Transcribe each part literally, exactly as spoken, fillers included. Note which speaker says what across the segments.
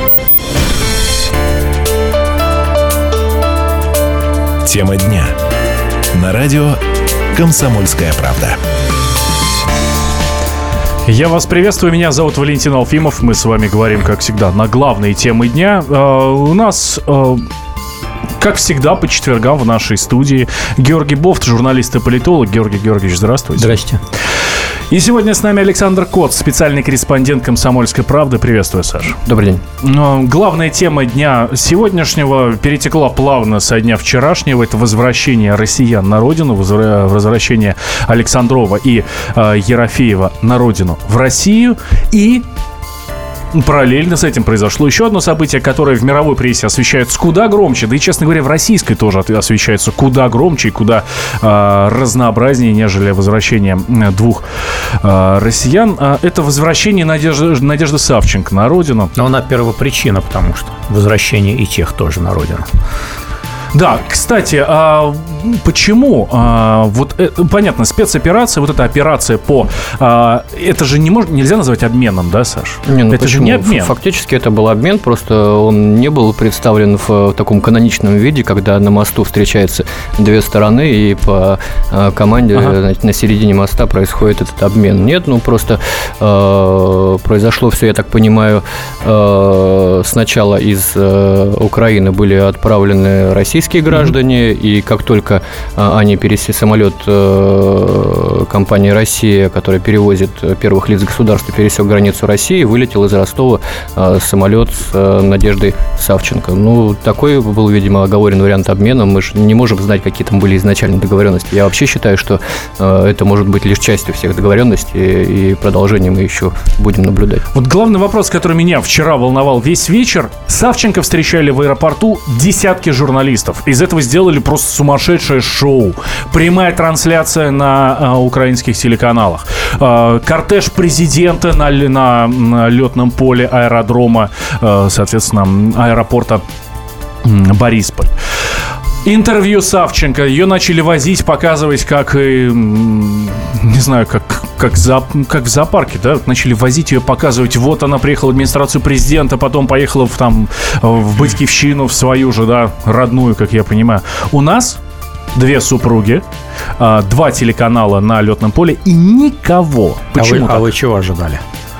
Speaker 1: Тема дня. На радио «Комсомольская правда».
Speaker 2: Я вас приветствую, меня зовут Валентин Алфимов. Мы с вами говорим, как всегда, на главные темы дня. Uh, у нас... Uh... Как всегда, по четвергам в нашей студии Георгий Бофт, журналист и политолог. Георгий Георгиевич, здравствуйте.
Speaker 3: Здрасте.
Speaker 2: И сегодня с нами Александр Коц, специальный корреспондент «Комсомольской правды». Приветствую, Саша.
Speaker 3: Добрый день.
Speaker 2: Главная тема дня сегодняшнего перетекла плавно со дня вчерашнего. Это возвращение россиян на родину, возвращение Александрова и э, Ерофеева на родину, в Россию. И... параллельно с этим произошло еще одно событие, которое в мировой прессе освещается куда громче, да и, честно говоря, в российской тоже освещается куда громче и куда э, разнообразнее, нежели возвращение двух э, россиян. Это возвращение Надежды, Надежды Савченко на родину.
Speaker 3: Но она первопричина, потому что возвращение и тех тоже на родину.
Speaker 2: Да, кстати, а почему а, вот э, понятно, спецоперация, вот эта операция по, а, это же не может, нельзя назвать обменом, да, Саш?
Speaker 3: Не, ну
Speaker 2: это
Speaker 3: почему?
Speaker 2: же не обмен.
Speaker 3: Фактически это был обмен, просто он не был представлен в таком каноничном виде, когда на мосту встречаются две стороны и по а, команде ага. на, на середине моста происходит этот обмен. Нет, ну просто э, произошло все, я так понимаю, э, сначала из э, Украины были отправлены российские граждане, mm-hmm. и как только а, они пересели самолет а, компании «Россия», которая перевозит первых лиц государства, пересек границу России, вылетел из Ростова а, самолет с а, Надеждой Савченко. Ну, такой был, видимо, оговорен вариант обмена. Мы же не можем знать, какие там были изначальные договоренности. Я вообще считаю, что а, это может быть лишь частью всех договоренностей, и продолжение мы еще будем наблюдать.
Speaker 2: Вот главный вопрос, который меня вчера волновал весь вечер. Савченко встречали в аэропорту десятки журналистов. Из этого сделали просто сумасшедшее шоу. Прямая трансляция на а, украинских телеканалах. А, кортеж президента на, на, на летном поле аэродрома, а, соответственно, аэропорта Борисполь. Интервью Савченко. Ее начали возить, показывать, как, не знаю, как, как, за, как в зоопарке, да? Начали возить ее, показывать. Вот она приехала в администрацию президента, потом поехала в, там, в Батькивщину, в свою же, да, родную, как я понимаю. У нас две супруги, два телеканала на летном поле и никого. Почему
Speaker 3: а вы,
Speaker 2: так?
Speaker 3: А вы чего ожидали?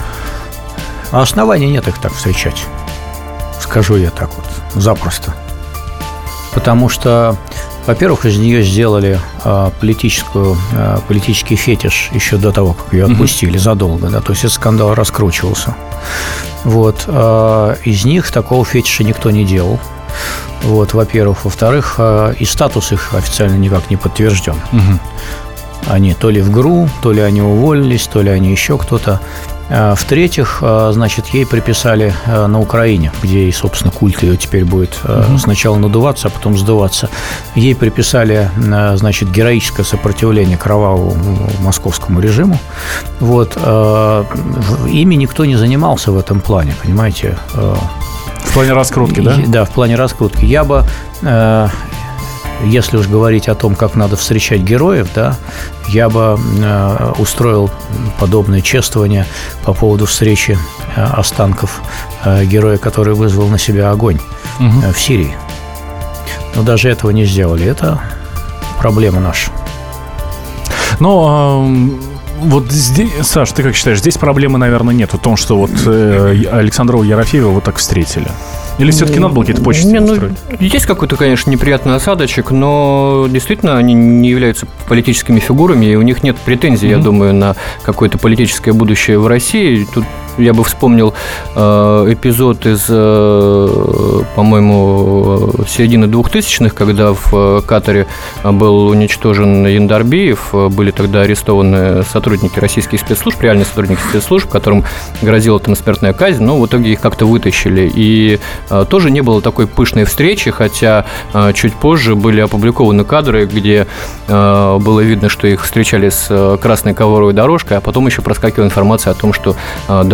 Speaker 3: А оснований нет их так встречать. Скажу я так вот, запросто. Потому что, во-первых, из нее сделали а, политическую, а, политический фетиш еще до того, как ее отпустили, mm-hmm. задолго. Да? То есть этот скандал раскручивался. Вот. А, из них такого фетиша никто не делал. Вот, во-первых. Во-вторых, а, и статус их официально никак не подтвержден. Mm-hmm. Они то ли в ГРУ, то ли они уволились, то ли они еще кто-то. В-третьих, значит, ей приписали на Украине, где, и, собственно, культ ее теперь будет угу. сначала надуваться, а потом сдуваться. Ей приписали, значит, героическое сопротивление кровавому московскому режиму. Вот. Ими никто не занимался в этом плане, понимаете?
Speaker 2: В плане раскрутки, да?
Speaker 3: Да, в плане раскрутки. Я бы... Если уж говорить о том, как надо встречать героев, да, я бы э, устроил подобное чествование по поводу встречи э, останков э, героя, который вызвал на себя огонь угу. э, в Сирии. Но даже этого не сделали. Это проблема наша.
Speaker 2: Но э, вот здесь, Саш, ты как считаешь, здесь проблемы, наверное, нет в том, что вот э, Александрова и Ерофеева вот так встретили? Или все-таки надо было какие-то почести
Speaker 3: ну,
Speaker 2: устроить?
Speaker 3: Есть какой-то, конечно, неприятный осадочек, но действительно они не являются политическими фигурами, и у них нет претензий, mm-hmm. я думаю, на какое-то политическое будущее в России. Тут я бы вспомнил э, эпизод из, э, по-моему, середины двухтысячных, когда в Катаре был уничтожен Яндарбиев, были тогда арестованы сотрудники российских спецслужб, реальные сотрудники спецслужб, которым грозила там смертная казнь, но в итоге их как-то вытащили. И э, тоже не было такой пышной встречи, хотя э, чуть позже были опубликованы кадры, где э, было видно, что их встречали с красной ковровой дорожкой, а потом еще проскакивала информация о том, что э, дали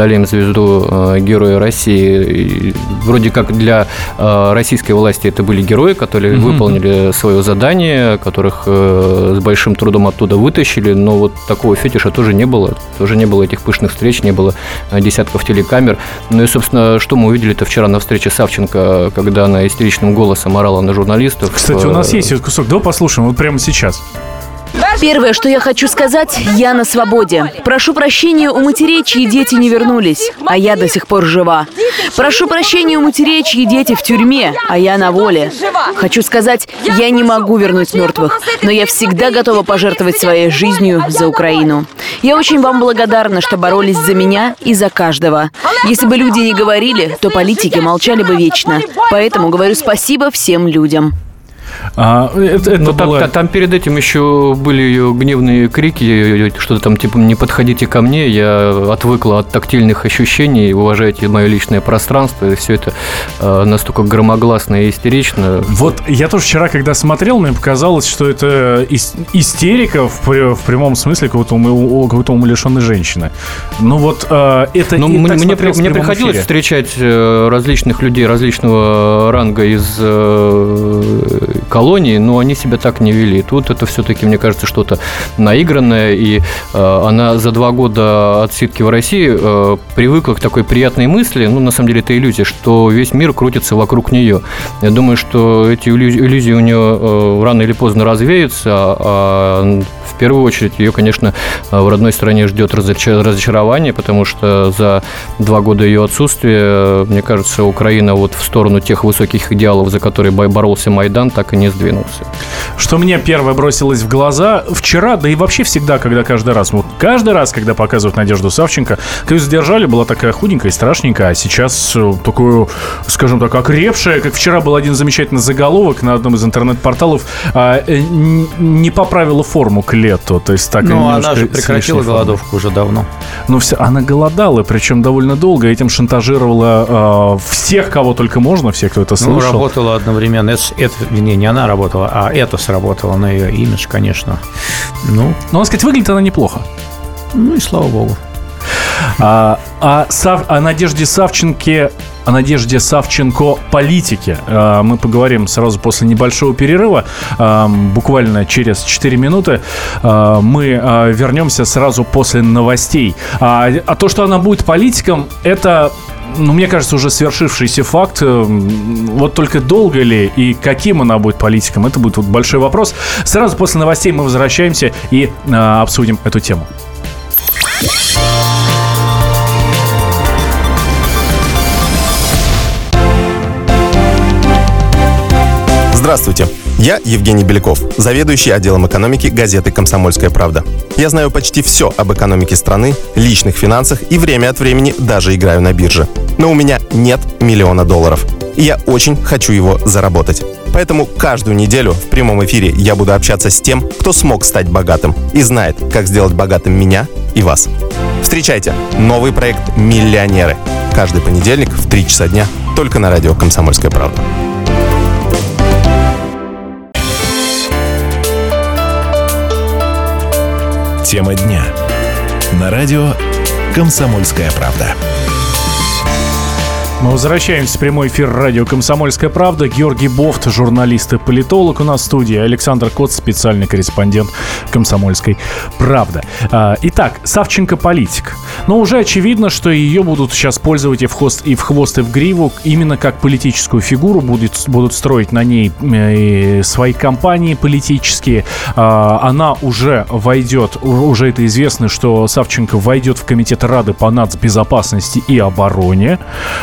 Speaker 4: одолеем звезду Героя России. И вроде как для российской власти это были герои, которые mm-hmm. выполнили свое задание, которых с большим трудом оттуда вытащили, но вот такого фетиша тоже не было. Тоже не было этих пышных встреч, не было десятков телекамер. Ну и, собственно, что мы увидели-то вчера на встрече Савченко, когда она истеричным голосом орала на журналистов.
Speaker 2: Кстати, у нас есть этот кусок, давай послушаем, вот прямо сейчас.
Speaker 5: Первое, что я хочу сказать, я на свободе. Прошу прощения у матерей, чьи дети не вернулись, а я до сих пор жива. Прошу прощения у матерей, чьи дети в тюрьме, а я на воле. Хочу сказать, я не могу вернуть мертвых, но я всегда готова пожертвовать своей жизнью за Украину. Я очень вам благодарна, что боролись за меня и за каждого. Если бы люди не говорили, то политики молчали бы вечно. Поэтому говорю спасибо всем людям.
Speaker 2: А, это, это
Speaker 4: Но
Speaker 2: было...
Speaker 4: там, там перед этим еще были ее гневные крики, что-то там типа «не подходите ко мне», я отвыкла от тактильных ощущений, уважайте мое личное пространство, и все это э, настолько громогласно и истерично.
Speaker 2: Вот я тоже вчера, когда смотрел, мне показалось, что это истерика в, в прямом смысле какой-то, ум, какой-то умалишенной женщины. Ну вот э, это...
Speaker 4: Ну, мне мне, мне приходилось эфире. встречать различных людей различного ранга из... Э, колонии, но они себя так не вели. Тут это все-таки, мне кажется, что-то наигранное, и э, она за два года отсидки в России э, привыкла к такой приятной мысли, ну, на самом деле, это иллюзия, что весь мир крутится вокруг нее. Я думаю, что эти иллюзии, иллюзии у нее э, рано или поздно развеются, а в первую очередь ее, конечно, в родной стране ждет разочарование, потому что за два года ее отсутствия, мне кажется, Украина вот в сторону тех высоких идеалов, за которые боролся Майдан, так и не сдвинулся.
Speaker 2: Что мне первое бросилось в глаза вчера, да и вообще всегда, когда каждый раз, вот каждый раз, когда показывают Надежду Савченко, ее задержали, была такая худенькая и страшненькая, а сейчас такую, скажем так, окрепшая, как вчера был один замечательный заголовок на одном из интернет-порталов, не поправила форму к лету, то есть так.
Speaker 3: Ну, она же прекратила голодовку уже давно.
Speaker 2: Ну, все, она голодала, причем довольно долго, этим шантажировала э, всех, кого только можно, всех, кто это слышал.
Speaker 3: Ну, работала одновременно, это, это не, не она работала, а это сработало на ее имидж, конечно. Ну,
Speaker 2: ну, надо сказать, выглядит она неплохо.
Speaker 3: Ну, и слава богу.
Speaker 2: А, а, Сав, о Надежде Савченко, о Надежде Савченко политике а, мы поговорим сразу после небольшого перерыва, а, буквально через четыре минуты. А, мы а, вернемся сразу после новостей. А, а то, что она будет политиком, это... Ну, мне кажется, уже свершившийся факт. Вот только долго ли и каким она будет политиком, это будет вот большой вопрос. Сразу после новостей мы возвращаемся и э, обсудим эту тему.
Speaker 6: Здравствуйте, я Евгений Беляков, заведующий отделом экономики газеты «Комсомольская правда». Я знаю почти все об экономике страны, личных финансах и время от времени даже играю на бирже. Но у меня нет миллиона долларов, и я очень хочу его заработать. Поэтому каждую неделю в прямом эфире я буду общаться с тем, кто смог стать богатым и знает, как сделать богатым меня и вас. Встречайте новый проект «Миллионеры». Каждый понедельник в три часа дня только на радио «Комсомольская правда».
Speaker 1: Тема дня. На радио «Комсомольская правда».
Speaker 2: Мы возвращаемся в прямой эфир радио «Комсомольская правда». Георгий Бофт, журналист и политолог у нас в студии. Александр Коц, специальный корреспондент «Комсомольской правды». Итак, Савченко политик. Но уже очевидно, что ее будут сейчас пользовать и в хвост, и в хвост, и в гриву. Именно как политическую фигуру будут, будут строить на ней свои кампании политические. Она уже войдет, уже это известно, что Савченко войдет в комитет Рады по нацбезопасности и обороне.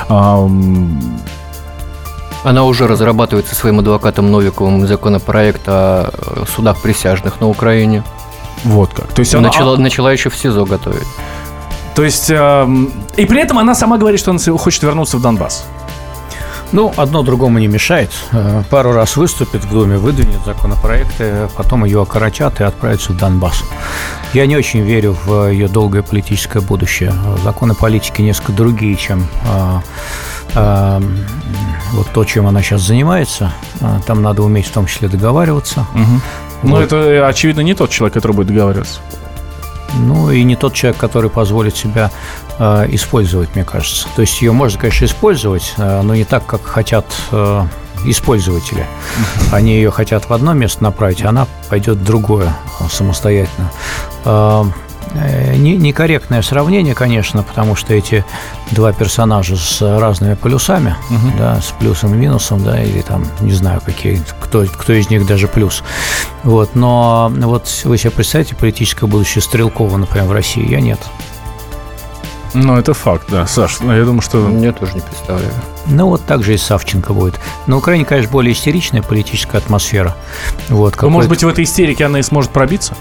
Speaker 4: Она уже разрабатывает со своим адвокатом Новиковым законопроект о судах присяжных на Украине.
Speaker 2: Вот как. То есть она
Speaker 4: начала, начала еще в СИЗО готовить.
Speaker 2: То есть, э, и при этом она сама говорит, что она хочет вернуться в Донбасс.
Speaker 3: Ну, одно другому не мешает. Пару раз выступит в Думе, выдвинет законопроекты, потом ее окоротят и отправятся в Донбасс. Я не очень верю в ее долгое политическое будущее. Законы политики несколько другие, чем а, а, вот то, чем она сейчас занимается. Там надо уметь в том числе договариваться.
Speaker 2: Угу. Вот. Но это, очевидно, не тот человек, который будет договариваться.
Speaker 3: Ну, и не тот человек, который позволит себя э, использовать, мне кажется. То есть ее можно, конечно, использовать, э, но не так, как хотят э, использователи. Они ее хотят в одно место направить, а она пойдет в другое самостоятельно. Э, Некорректное сравнение, конечно, потому что эти два персонажа с разными полюсами, угу. да, с плюсом и минусом, да, или там, не знаю, какие, кто, кто из них даже плюс. Вот, но вот вы себе представьте политическое будущее Стрелкова, например, в России? Я нет.
Speaker 2: Ну, это факт, да. Саш, я думаю, что...
Speaker 4: Я тоже не представляю.
Speaker 3: Ну, вот так же и Савченко будет. На Украине, конечно, более истеричная политическая атмосфера. Вот,
Speaker 2: ну, может быть, в этой истерике она и сможет пробиться?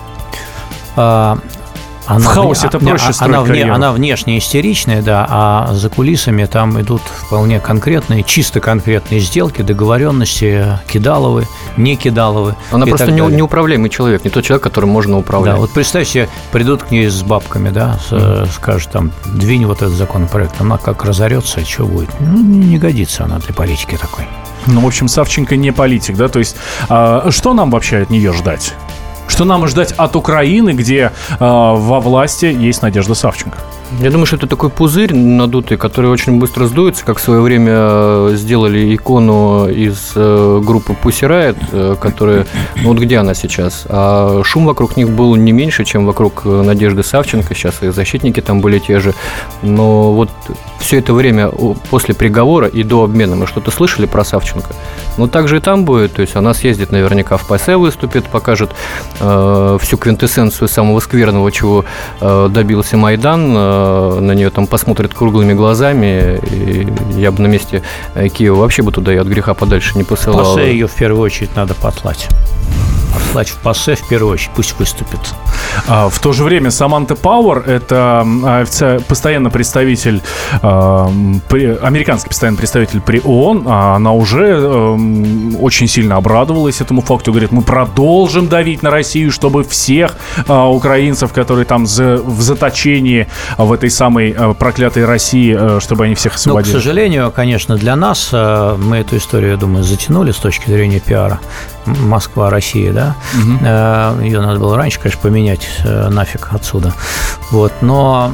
Speaker 3: А... Она
Speaker 2: в хаосе это проще
Speaker 3: она,
Speaker 2: строить
Speaker 3: она, вне,
Speaker 2: карьеру.
Speaker 3: Она внешне истеричная, да, а за кулисами там идут вполне конкретные, чисто конкретные сделки, договоренности, кидаловы, не кидаловы.
Speaker 4: Она просто не, неуправляемый человек, не тот человек, которым можно управлять.
Speaker 3: Да, вот представьте, придут к ней с бабками, да, с, mm. скажут там, двинь вот этот законопроект, она как разорется, что будет? Ну, не годится она для политики такой.
Speaker 2: Ну, в общем, Савченко не политик, да, то есть а, что нам вообще от нее ждать? Что нам ждать от Украины, где э, во власти есть Надежда Савченко?
Speaker 4: Я думаю, что это такой пузырь надутый, который очень быстро сдуется, как в свое время сделали икону из группы Pussy Riot, которая... Ну вот где она сейчас? А шум вокруг них был не меньше, чем вокруг Надежды Савченко. Сейчас и защитники там были те же. Но вот все это время после приговора и до обмена мы что-то слышали про Савченко? Ну так же и там будет. То есть она съездит наверняка в ПАСЕ, выступит, покажет э, всю квинтэссенцию самого скверного, чего э, добился Майдан, на нее там посмотрят круглыми глазами, и я бы на месте Киева вообще бы туда и от греха подальше не посылал.
Speaker 3: ПАСЕ ее в первую очередь надо послать. Послать в ПАСЕ в первую очередь, пусть выступит.
Speaker 2: А, в то же время Саманта Пауэр, это постоянный представитель, а, при, американский постоянный представитель при ООН, а она уже а, очень сильно обрадовалась этому факту, говорит, мы продолжим давить на Россию, чтобы всех а, украинцев, которые там за, в заточении а, в этой самой а, проклятой России, а, чтобы они всех освободили.
Speaker 3: Ну, к сожалению, конечно, для нас, а, мы эту историю, я думаю, затянули с точки зрения пиара. Москва, Россия, да, угу. Ее надо было раньше, конечно, поменять нафиг отсюда. Вот. Но,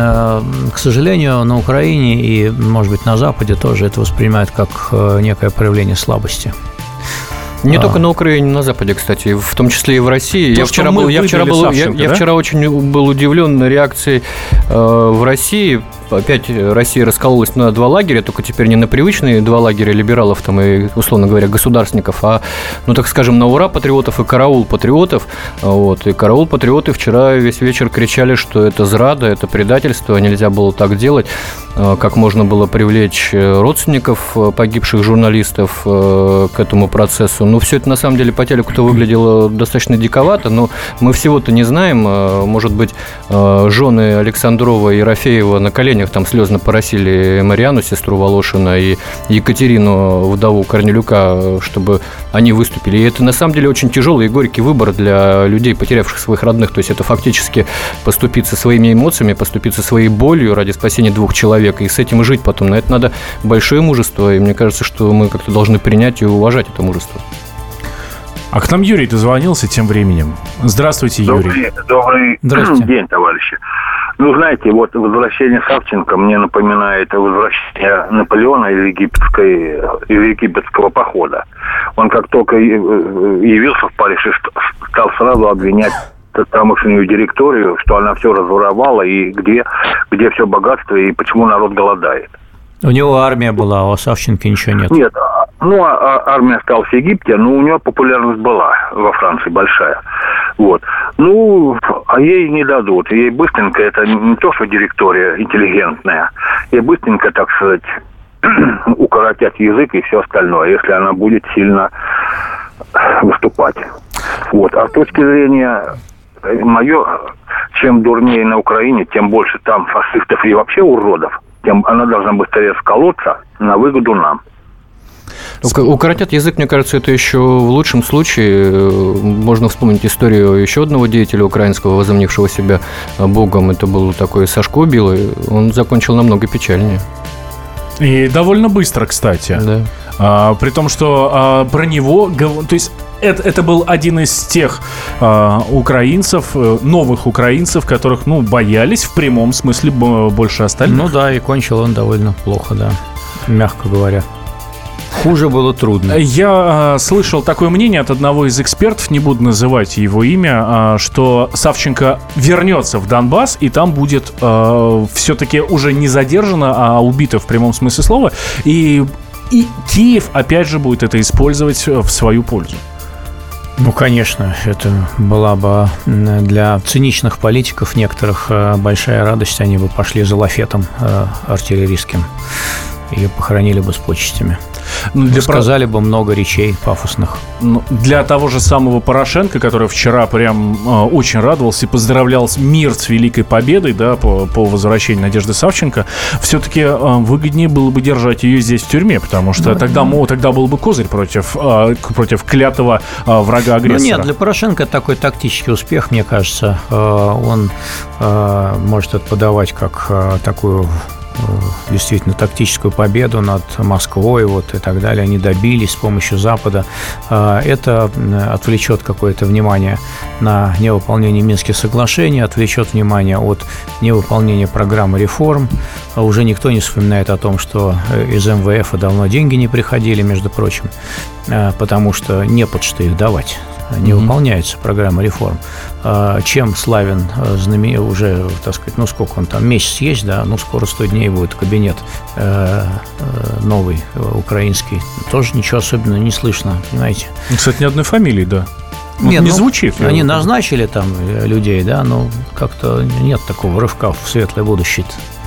Speaker 3: к сожалению, на Украине и, может быть, на Западе тоже это воспринимают как некое проявление слабости.
Speaker 4: Не а. только на Украине, на Западе, кстати, в том числе и в России. То, я вчера был, я вчера был, Савченко, я, да? я вчера очень был удивлен реакцией э, в России. Опять Россия раскололась на два лагеря, только теперь не на привычные два лагеря либералов там, и, условно говоря, государственников, а, ну, так скажем, на ура патриотов и караул патриотов. Вот. И караул патриоты вчера весь вечер кричали, что это зрада, это предательство, нельзя было так делать, как можно было привлечь родственников погибших журналистов к этому процессу. Ну, все это, на самом деле, по телеку-то выглядело достаточно диковато, но мы всего-то не знаем. Может быть, жены Александрова и Ерофеева на коленях там слезно поросили Марианну, сестру Волошина, и Екатерину, вдову Корнелюка, чтобы они выступили. И это, на самом деле, очень тяжелый и горький выбор для людей, потерявших своих родных. То есть это фактически поступиться своими эмоциями, поступиться своей болью ради спасения двух человек, и с этим жить потом. На это надо большое мужество, и мне кажется, что мы как-то должны принять и уважать это мужество.
Speaker 2: А к нам Юрий дозвонился тем временем. Здравствуйте, Юрий.
Speaker 7: Добрый, добрый день, товарищи. Ну, знаете, вот возвращение Савченко мне напоминает возвращение Наполеона из, египетской, из египетского похода. Он как только явился в Париж, стал сразу обвинять тамошнюю директорию, что она все разворовала, и где, где все богатство, и почему народ голодает.
Speaker 3: У него армия была, а у Савченко ничего нет.
Speaker 7: Нет, ну, а армия осталась в Египте, но у нее популярность была во Франции большая. Вот. Ну, а ей не дадут. Ей быстренько, это не то, что директория интеллигентная, ей быстренько, так сказать, укоротят язык и все остальное, если она будет сильно выступать. Вот. А с точки зрения мое, чем дурнее на Украине, тем больше там фашистов и вообще уродов, тем она должна быстрее сколоться на выгоду нам.
Speaker 4: Укоротят язык, мне кажется, это еще в лучшем случае. Можно вспомнить историю еще одного деятеля украинского, возомнившего себя богом. Это был такой Сашко Билый. Он закончил намного печальнее.
Speaker 2: И довольно быстро, кстати.
Speaker 4: Да.
Speaker 2: А, при том, что а, про него... То есть это, это был один из тех а, украинцев, новых украинцев, которых, ну, боялись в прямом смысле больше остальных.
Speaker 3: Ну да, и кончил он довольно плохо, да, мягко говоря. Хуже было трудно.
Speaker 2: Я э, слышал такое мнение от одного из экспертов, не буду называть его имя, э, что Савченко вернется в Донбасс, и там будет э, все-таки уже не задержано, а убито в прямом смысле слова. И, и Киев, опять же, будет это использовать в свою пользу.
Speaker 3: Ну, конечно, это была бы для циничных политиков некоторых большая радость. Они бы пошли за лафетом э, артиллерийским и похоронили бы с почестями. Ну, для сказали про... бы много речей пафосных.
Speaker 2: Ну, для того же самого Порошенко, который вчера прям э, очень радовался и поздравлял мир с великой победой, да, по, по возвращению Надежды Савченко, все-таки э, выгоднее было бы держать ее здесь в тюрьме, потому что ну, тогда, ну, тогда был бы козырь против, э, против клятого э, врага-агрессора.
Speaker 3: Ну нет, для Порошенко это такой тактический успех, мне кажется. Э, он э, может это подавать как э, такую... действительно тактическую победу над Москвой вот, и так далее. Они добились с помощью Запада. Это отвлечет какое-то внимание на невыполнение Минских соглашений, отвлечет внимание от невыполнения программы реформ. Уже никто не вспоминает о том, что из эм вэ эфа давно деньги не приходили, между прочим, потому что не под что их давать. Не mm-hmm. выполняется программа реформ. Чем славен знамен... уже, так сказать, ну сколько он там, месяц есть, да, ну скоро сто дней будет кабинет новый, украинский. Тоже ничего особенного не слышно, понимаете.
Speaker 2: Кстати, ни одной фамилии, да.
Speaker 3: Нет,
Speaker 2: не
Speaker 3: ну,
Speaker 2: звучит.
Speaker 3: Они назначили там людей, да, но как-то нет такого рывка в светлое будущее.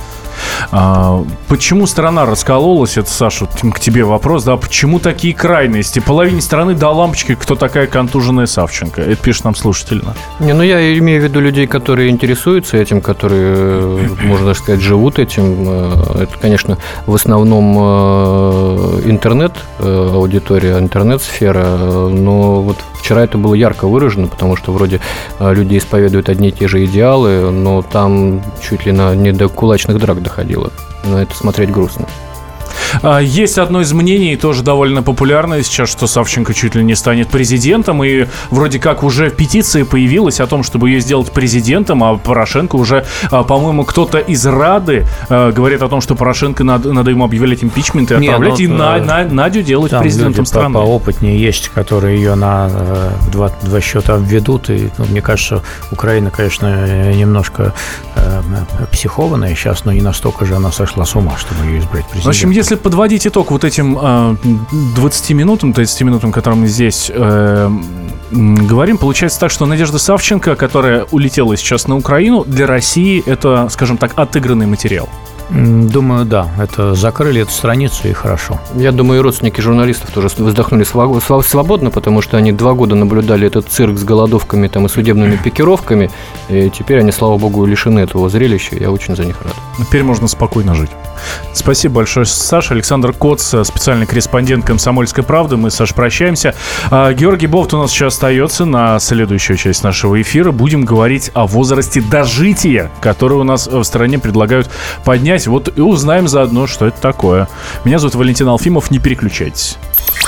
Speaker 2: А, почему страна раскололась? Это, Саша, к тебе вопрос, да? Почему такие крайности? Половине страны до лампочки, кто такая контуженная Савченко? Это пишет нам слушатель.
Speaker 4: Не, ну я имею в виду людей, которые интересуются этим, которые, можно даже сказать, живут этим. Это, конечно, в основном интернет, аудитория, интернет-сфера, но вот вчера это было ярко выражено, потому что вроде люди исповедуют одни и те же идеалы, но там чуть ли на, не до кулачных драк доходило. На это смотреть грустно.
Speaker 2: Есть одно из мнений, тоже довольно популярное сейчас, что Савченко чуть ли не станет президентом, и вроде как уже петиция появилась о том, чтобы ее сделать президентом, а Порошенко уже, по-моему, кто-то из Рады говорит о том, что Порошенко надо, надо ему объявлять импичмент и отправлять, не, ну, и на, на, Надю делать президентом страны.
Speaker 3: По, поопытнее есть, которые ее на два, два счета введут, и, ну, мне кажется, Украина, конечно, немножко э, психованная сейчас, но не настолько же она сошла с ума, чтобы ее избрать президентом.
Speaker 2: В общем, если подводить итог вот этим э, двадцати минутам, тридцати минутам, которым мы здесь э, говорим, получается так, что Надежда Савченко, которая улетела сейчас на Украину, для России это, скажем так, отыгранный материал.
Speaker 3: Думаю, да. Это закрыли эту страницу, и хорошо.
Speaker 4: Я думаю, и родственники журналистов тоже вздохнули свободно, потому что они два года наблюдали этот цирк с голодовками там, и судебными пикировками, и теперь они, слава богу, лишены этого зрелища. Я очень за них рад.
Speaker 2: Теперь можно спокойно жить. Спасибо большое, Саша. Александр Коц, специальный корреспондент «Комсомольской правды». Мы с Сашей прощаемся. Георгий Бофт у нас сейчас остается на следующую часть нашего эфира. Будем говорить о возрасте дожития, который у нас в стране предлагают поднять. Вот и узнаем заодно, что это такое. Меня зовут Валентин Алфимов. Не переключайтесь.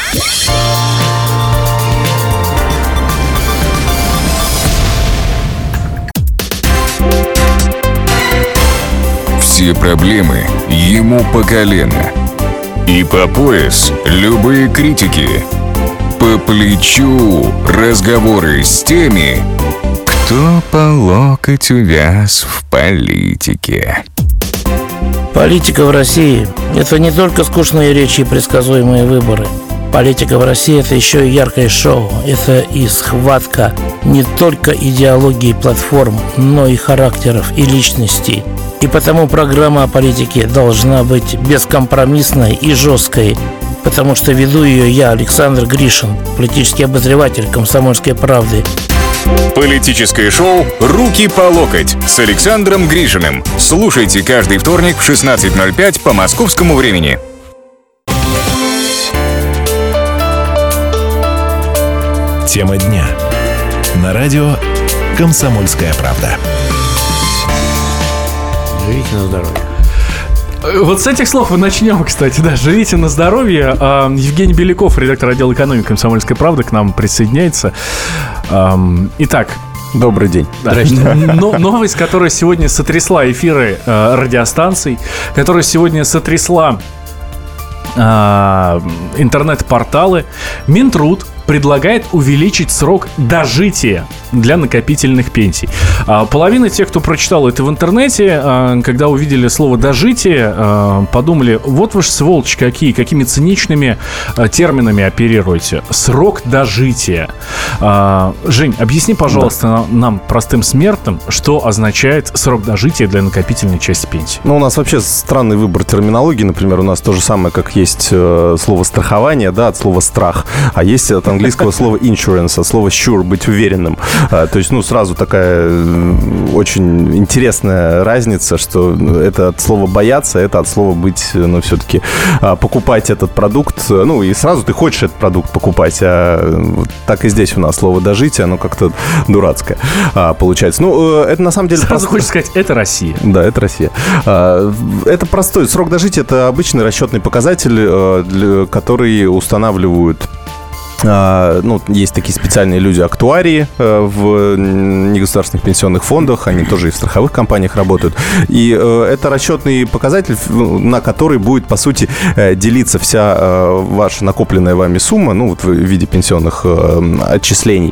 Speaker 8: Все проблемы ему по колено. И по пояс любые критики. По плечу разговоры с теми, кто по локоть увяз в политике.
Speaker 9: Политика в России – это не только скучные речи и предсказуемые выборы. Политика в России – это еще и яркое шоу. Это и схватка не только идеологии платформ, но и характеров и личностей. И потому программа о политике должна быть бескомпромиссной и жесткой, потому что веду ее я, Александр Гришин, политический обозреватель «Комсомольской правды».
Speaker 8: Политическое шоу «Руки по локоть» с Александром Гришиным. Слушайте каждый вторник в шестнадцать ноль пять по московскому времени.
Speaker 1: Тема дня. На радио «Комсомольская правда».
Speaker 3: Живите на здоровье.
Speaker 2: Вот с этих слов и начнем, кстати, да. Живите на здоровье. Евгений Беляков, редактор отдела экономики «Комсомольской правды», к нам присоединяется. Итак,
Speaker 6: добрый день.
Speaker 2: Да. Но, новость, которая сегодня сотрясла эфиры э, радиостанций, которая сегодня сотрясла э, интернет-порталы. Минтруд предлагает увеличить срок дожития для накопительных пенсий. Половина тех, кто прочитал это в интернете, когда увидели слово «дожитие», подумали: вот вы ж сволочи какие, какими циничными терминами оперируете. Срок дожития. Жень, объясни, пожалуйста, да. нам, простым смертным, что означает срок дожития для накопительной части пенсии.
Speaker 6: Ну, у нас вообще странный выбор терминологии. Например, у нас то же самое, как есть слово «страхование», да, от слова «страх», а есть от английского слова insurance, от слова sure, быть уверенным. А, то есть, ну, сразу такая очень интересная разница, что это от слова бояться, это от слова быть, ну, все-таки а, покупать этот продукт. Ну, и сразу ты хочешь этот продукт покупать, а вот так и здесь у нас слово дожитие, оно как-то дурацкое а, получается. Ну, это на самом деле...
Speaker 2: Сразу
Speaker 6: просто...
Speaker 2: хочешь сказать, это Россия.
Speaker 6: Да, это Россия. А, это простой срок дожития, это обычный расчетный показатель, а, для, который устанавливают... Ну, есть такие специальные люди, актуарии в негосударственных пенсионных фондах, они тоже и в страховых компаниях работают. И это расчетный показатель, на который будет, по сути, делиться вся ваша накопленная вами сумма, ну, вот в виде пенсионных отчислений,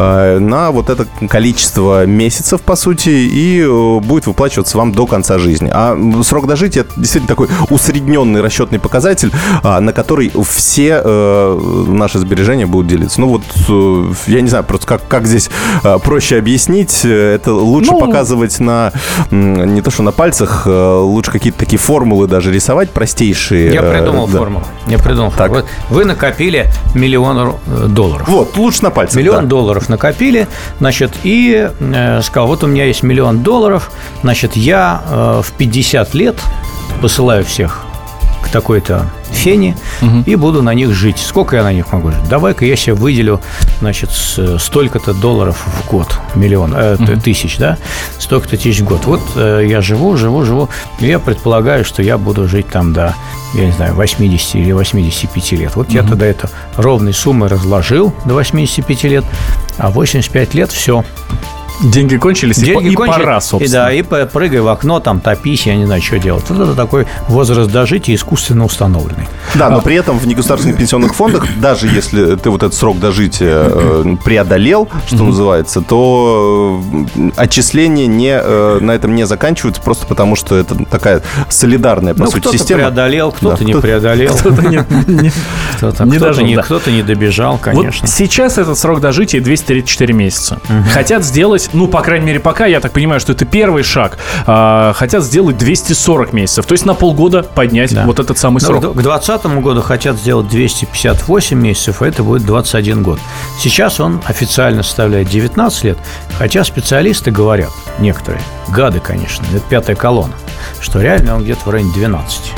Speaker 6: на вот это количество месяцев, по сути, и будет выплачиваться вам до конца жизни. А срок дожития — это действительно такой усредненный расчетный показатель, на который все наши сбережения будут делиться. Ну вот, я не знаю, просто как, как здесь проще объяснить. Это лучше ну, показывать на, не то что на пальцах, лучше какие-то такие формулы даже рисовать простейшие.
Speaker 3: Я придумал
Speaker 6: да.
Speaker 3: формулу. Я придумал формулу. Вот вы накопили миллион долларов.
Speaker 6: Вот, лучше на пальцах.
Speaker 3: Миллион
Speaker 6: да.
Speaker 3: долларов накопили, значит, и э, сказал: вот у меня есть миллион долларов, значит, я э, в пятьдесят лет посылаю всех к такой-то фене, угу. и буду на них жить. Сколько я на них могу жить? Давай-ка я себе выделю, значит, столько-то долларов в год, миллион, э, угу. тысяч, да, столько-то тысяч в год. Вот э, я живу, живу, живу, и я предполагаю, что я буду жить там до, я не знаю, восьмидесяти или восьмидесяти пяти лет. Вот угу. я тогда это ровной суммой разложил до восьмидесяти пяти лет, а восемьдесят пять лет все.
Speaker 2: Деньги кончились,
Speaker 3: Деньги
Speaker 2: и, и
Speaker 3: кончились,
Speaker 2: пора, собственно.
Speaker 3: И да, и прыгай в окно, там, топись, я не знаю, что делать. Вот это такой возраст дожития искусственно установленный.
Speaker 6: Да, но при этом в негосударственных пенсионных фондах, даже если ты вот этот срок дожития э, преодолел, что mm-hmm. называется, то отчисления не, э, на этом не заканчиваются, просто потому что это такая солидарная, по
Speaker 3: ну,
Speaker 6: сути,
Speaker 3: кто-то
Speaker 6: система.
Speaker 3: Кто-то преодолел, кто-то
Speaker 6: да,
Speaker 3: не
Speaker 6: кто-то,
Speaker 3: преодолел.
Speaker 2: Кто-то не, не,
Speaker 3: кто-то,
Speaker 2: не
Speaker 3: кто-то,
Speaker 2: дожил,
Speaker 3: не,
Speaker 2: да.
Speaker 3: кто-то не добежал, конечно.
Speaker 2: Вот сейчас этот срок дожития двести тридцать четыре месяца. Угу. Хотят сделать, ну, по крайней мере, пока, я так понимаю, что это первый шаг, а, хотят сделать двести сорок месяцев. То есть на полгода поднять да. вот этот самый срок.
Speaker 3: Но к двадцатому году хотят сделать двести пятьдесят восемь месяцев, а это будет двадцать один год. Сейчас он официально составляет девятнадцать лет, хотя специалисты говорят, некоторые, гады, конечно, это пятая колонна, что реально он где-то в районе двенадцати.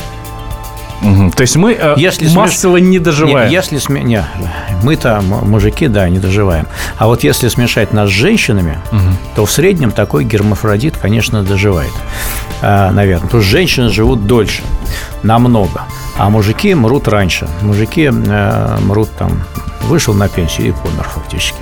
Speaker 2: Угу. То есть мы э, если массово смеш... не доживаем.
Speaker 3: Не, если сме... не, мы-то, мужики, да, не доживаем. А вот если смешать нас с женщинами, угу. то в среднем такой гермафродит, конечно, доживает. А, наверное. Потому что женщины живут дольше, намного. А мужики мрут раньше. Мужики э, мрут там, вышел на пенсию и помер фактически.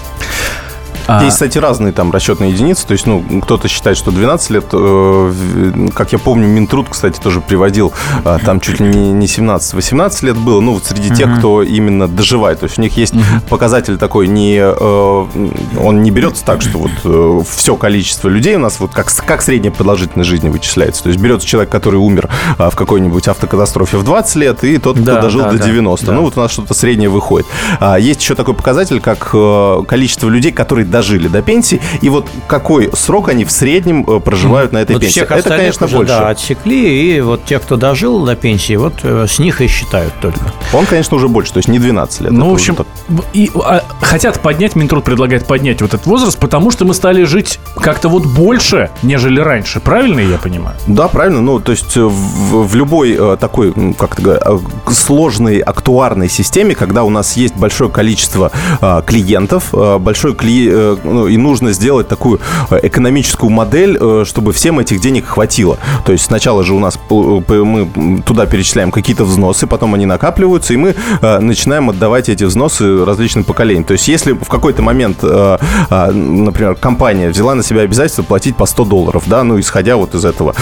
Speaker 6: Есть, кстати, разные там расчетные единицы. То есть, ну, кто-то считает, что двенадцать лет. Э, как я помню, Минтруд, кстати, тоже приводил, э, там чуть ли не, не семнадцать-восемнадцать лет было. Ну, вот среди uh-huh. тех, кто именно доживает. То есть, у них есть uh-huh. показатель такой, не, э, он не берется так, что вот э, все количество людей у нас вот как, как средняя продолжительность жизни вычисляется. То есть, берется человек, который умер э, в какой-нибудь автокатастрофе в двадцать лет, и тот, да, кто дожил да, до девяноста. Да. Ну, вот у нас что-то среднее выходит. А, есть еще такой показатель, как э, количество людей, которые дожили до пенсии, и вот какой срок они в среднем проживают mm. на этой вот пенсии. Это, конечно, уже, больше.
Speaker 3: Да, отсекли, и вот те, кто дожил до пенсии, вот с них и считают только.
Speaker 6: Он, конечно, уже больше, то есть не двенадцать лет.
Speaker 2: Ну, в общем, так... и, а, хотят поднять, Минтруд предлагает поднять вот этот возраст, потому что мы стали жить как-то вот больше, нежели раньше. Правильно я понимаю?
Speaker 6: Да, правильно. Ну, то есть в, в любой такой, как-то говоря, сложной актуарной системе, когда у нас есть большое количество а, клиентов, а, большое кли... ну, и нужно сделать такую экономическую модель, чтобы всем этих денег хватило. То есть сначала же у нас мы туда перечисляем какие-то взносы, потом они накапливаются, и мы начинаем отдавать эти взносы различным поколениям. То есть если в какой-то момент, например, компания взяла на себя обязательство платить по сто долларов, да, ну, исходя вот из этого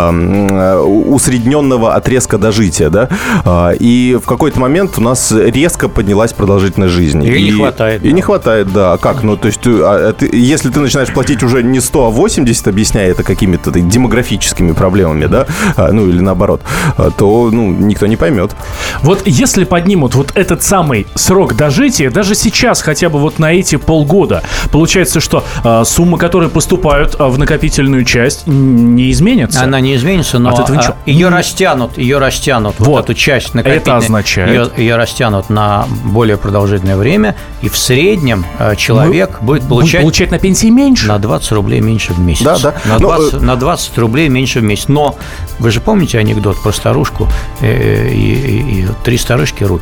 Speaker 6: усредненного отрезка дожития, да, и в какой-то момент у нас резко поднялась продолжительность жизни.
Speaker 3: И, и не хватает.
Speaker 6: И да. не хватает, да. А как? Ну, то есть, а, ты, если ты начинаешь платить уже не сто, а восемьдесят, объясняя это какими-то демографическими проблемами, да, ну, или наоборот, то, ну, никто не поймет.
Speaker 2: Вот если поднимут вот этот самый срок дожития, даже сейчас, хотя бы вот на эти полгода, получается, что а, суммы, которые поступают а, в накопительную часть, не изменятся.
Speaker 3: Она не изменится, но а, ее растянут, ее растянут, вот, вот эту часть накопительной.
Speaker 2: Это означает?
Speaker 3: Ее, ее растянут на более продолжительное время, и в среднем человек Мы будет получать...
Speaker 2: Будет получать на пенсии меньше?
Speaker 3: На двадцать рублей меньше в месяц.
Speaker 6: Да, да.
Speaker 3: На двадцать, Но... на двадцать рублей меньше в месяц. Но вы же помните анекдот про старушку и, и, и три старушки рубь?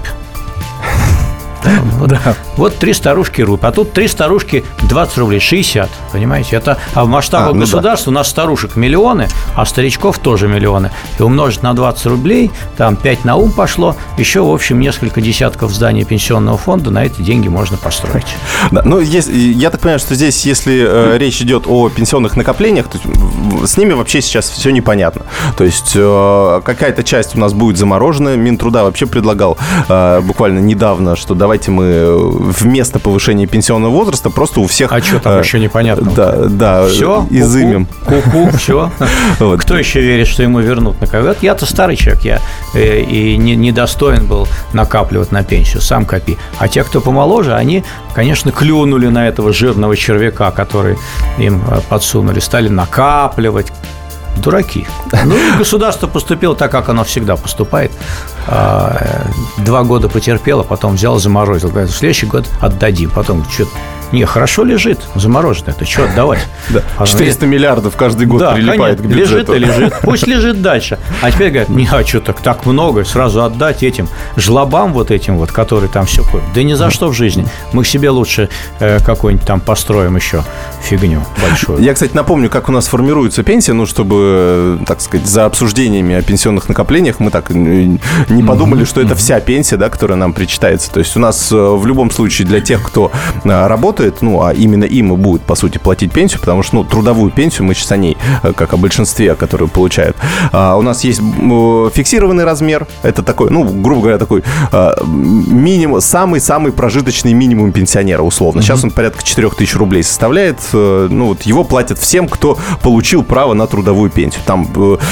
Speaker 3: Да, вот, да. вот три старушки рубь, а тут три старушки двадцать рублей, шестьдесят, понимаете? Это, а в масштабах а, ну государства да. у нас старушек миллионы, а старичков тоже миллионы. И умножить на двадцать рублей, там пять на ум пошло, еще, в общем, несколько десятков зданий пенсионного фонда на эти деньги можно построить.
Speaker 6: Да, ну, есть, я так понимаю, что здесь, если э, речь идет о пенсионных накоплениях, то с ними вообще сейчас все непонятно. То есть э, какая-то часть у нас будет заморожена. Минтруда вообще предлагал э, буквально недавно, что давайте Давайте мы вместо повышения пенсионного возраста просто у всех...
Speaker 3: А что там э, еще непонятно?
Speaker 6: Да, да,
Speaker 3: все?
Speaker 6: изымем.
Speaker 3: Ку-ку, все. Вот. Кто еще верит, что ему вернут на ковид? Я-то старый человек, я э, и не, не достоин был накапливать на пенсию, сам копи. А те, кто помоложе, они, конечно, клюнули на этого жирного червяка, который им подсунули, стали накапливать. Дураки. Ну, и государство поступило так, как оно всегда поступает. Два года потерпело, потом взял, заморозил. Говорит, в следующий год отдадим. Потом что-то... Не, хорошо лежит, заморожено. Это что отдавать?
Speaker 6: Да. четыреста миллиардов каждый год да, прилипает
Speaker 3: конечно,
Speaker 6: к бюджету.
Speaker 3: Лежит и лежит. Пусть лежит дальше. А теперь говорят, не, а что так, так много, сразу отдать этим жлобам вот этим вот, которые там все купят. Да ни за что в жизни. Мы себе лучше э, какой-нибудь там построим еще фигню большую.
Speaker 6: Я, кстати, напомню, как у нас формируется пенсия, ну, чтобы, так сказать, за обсуждениями о пенсионных накоплениях мы так не подумали, mm-hmm. что это вся пенсия, да, которая нам причитается. То есть у нас в любом случае для тех, кто работает, ну, а именно им и будет, по сути, платить пенсию, потому что, ну, трудовую пенсию, мы сейчас о ней, как о большинстве, которые получают. А у нас есть фиксированный размер, это такой, ну, грубо говоря, такой минимум, самый-самый прожиточный минимум пенсионера, условно. Сейчас mm-hmm. он порядка четыре тысячи рублей составляет, ну, вот его платят всем, кто получил право на трудовую пенсию. Там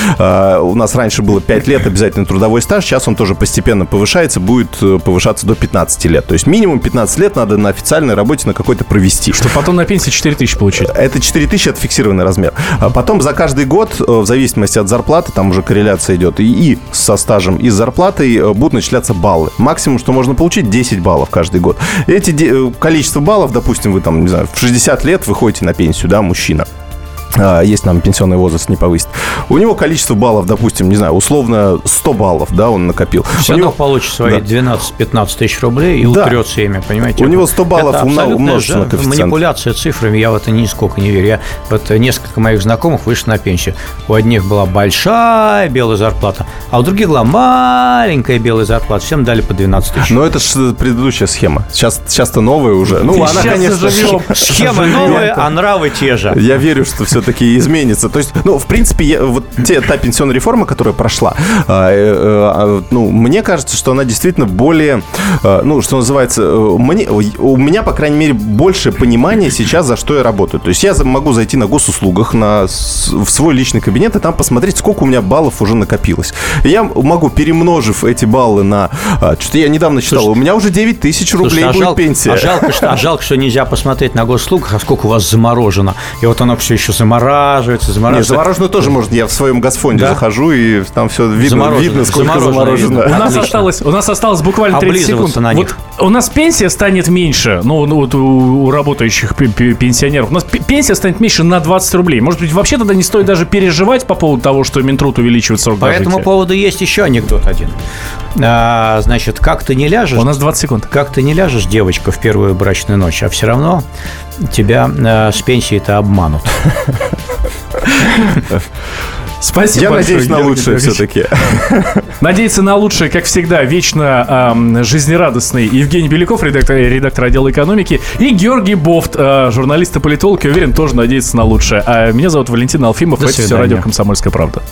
Speaker 6: у нас раньше было пять лет обязательно трудовой стаж, сейчас он тоже постепенно повышается, будет повышаться до пятнадцати лет. То есть минимум пятнадцать лет надо на официальной работе на какой-то провести.
Speaker 2: Чтобы потом на пенсии четыре тысячи получить.
Speaker 6: Это четыре тысячи, это фиксированный размер. А потом за каждый год, в зависимости от зарплаты, там уже корреляция идет, и, и со стажем, и с зарплатой будут начисляться баллы. Максимум, что можно получить, десять баллов каждый год. Эти количество баллов, допустим, вы там, не знаю, в шестьдесят лет выходите на пенсию, да, мужчина. Если нам пенсионный возраст не повысит. У него количество баллов, допустим, не знаю, условно сто баллов, да, он накопил.
Speaker 3: Все равно
Speaker 6: него...
Speaker 3: получит свои да. двенадцать-пятнадцать тысяч рублей и да. утрется ими, понимаете?
Speaker 6: У него сто баллов умножится на коэффициент.
Speaker 3: Манипуляция цифрами, я в это нисколько не верю. Я, вот несколько моих знакомых вышли на пенсию. У одних была большая белая зарплата, а у других была маленькая белая зарплата. Всем дали по двенадцать тысяч.
Speaker 6: Но это же предыдущая схема. Сейчас, сейчас-то новая уже. Ну,
Speaker 3: и
Speaker 6: она, конечно,
Speaker 3: схема новая, а нравы те же.
Speaker 6: Я верю, что все таки изменится. То есть, ну, в принципе, я, вот те, та пенсионная реформа, которая прошла, э, э, ну, мне кажется, что она действительно более, э, ну, что называется, мне, у меня, по крайней мере, больше понимания сейчас, за что я работаю. То есть я могу зайти на госуслугах, на, в свой личный кабинет и там посмотреть, сколько у меня баллов уже накопилось. И я могу, перемножив эти баллы на... Что-то я недавно читал, слушай, у меня уже девять тысяч рублей слушай, будет а жал, пенсия.
Speaker 3: А жалко, что, а жалко, что нельзя посмотреть на госуслугах, а сколько у вас заморожено. И вот оно все еще замораживается. Замораживается.
Speaker 6: Нет, замороженную тоже можно. Я в своем Газфонде да? захожу, и там все видно, видно сколько заморожено.
Speaker 2: У нас, осталось, у нас осталось буквально тридцать секунд.
Speaker 3: На них.
Speaker 2: Вот у нас пенсия станет меньше, ну, ну вот у, у работающих пенсионеров. У нас пенсия станет меньше на двадцать рублей. Может быть, вообще тогда не стоит даже переживать по поводу того, что Минтруд увеличивает срок
Speaker 3: дожития. По этому поводу есть еще анекдот один. А, значит, как ты не ляжешь...
Speaker 2: У нас двадцать секунд.
Speaker 3: Как ты не ляжешь, девочка, в первую брачную ночь, а все равно тебя э, с пенсии-то обманут.
Speaker 2: Спасибо.
Speaker 6: Я
Speaker 2: большое,
Speaker 6: надеюсь на
Speaker 2: Георгий
Speaker 6: лучшее
Speaker 2: Петрович.
Speaker 6: все-таки.
Speaker 2: Надеяться на лучшее, как всегда, вечно эм, жизнерадостный Евгений Беляков, редактор, редактор отдела экономики, и Георгий Бофт, э, журналист и политолог, я уверен, тоже надеется на лучшее. А меня зовут Валентин Алфимов,
Speaker 3: До
Speaker 2: это все
Speaker 3: свидания.
Speaker 2: радио «Комсомольская правда».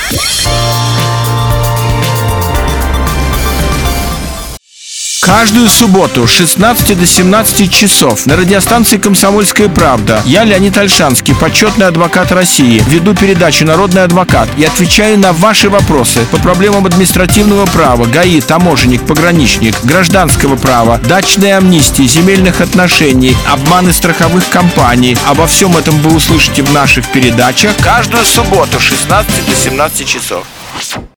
Speaker 10: Каждую субботу с шестнадцати до семнадцати часов на радиостанции «Комсомольская правда» я, Леонид Ольшанский, почетный адвокат России, веду передачу «Народный адвокат» и отвечаю на ваши вопросы по проблемам административного права, ГАИ, таможенник, пограничник, гражданского права, дачной амнистии, земельных отношений, обманы страховых компаний. Обо всем этом вы услышите в наших передачах каждую субботу с шестнадцати до семнадцати часов.